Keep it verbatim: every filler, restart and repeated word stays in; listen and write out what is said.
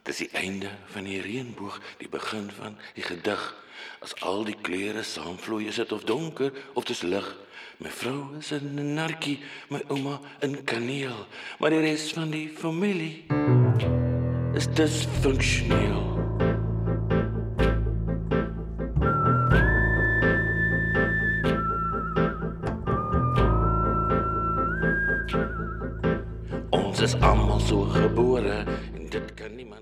Dis die einde van die reënboog, die begin van die gedig. As al die kleure saamvloei, is dit of donker of dis lig. My vrou is in 'n narkie, my ouma in kaneel, maar die res van die familie is dysfunksioneel. Ons is almal so gebore en dit kan niemand